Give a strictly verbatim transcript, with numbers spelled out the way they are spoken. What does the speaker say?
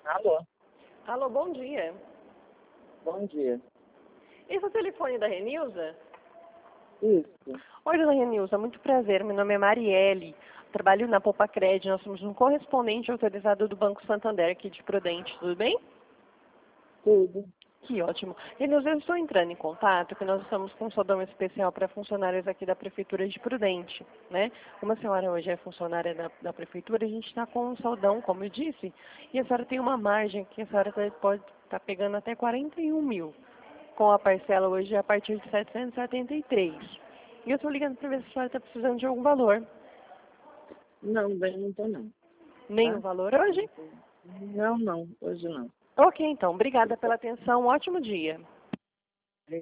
Alô, Alô, bom dia. bom dia. Esse é o telefone da Renilza? Isso. Oi, dona Renilza, muito prazer. Meu nome é Marielle. Trabalho na Poupa Cred. Nós somos um correspondente autorizado do Banco Santander aqui de Prudente. Tudo bem? Tudo. Que ótimo. Renilza, eu estou entrando em contato que nós estamos com um saldão especial para funcionários aqui da Prefeitura de Prudente, né? Como a senhora hoje é funcionária da, da Prefeitura, a gente está com um saldão, como eu disse, e a senhora tem uma margem que a senhora pode estar pegando até quarenta e um mil, com a parcela hoje a partir de setecentos e setenta e três. E eu estou ligando para ver se a senhora está precisando de algum valor. Não, bem, não tô não. Nenhum Tá? valor hoje? Não, não, hoje não. Ok, então. Obrigada pela atenção. Um ótimo dia.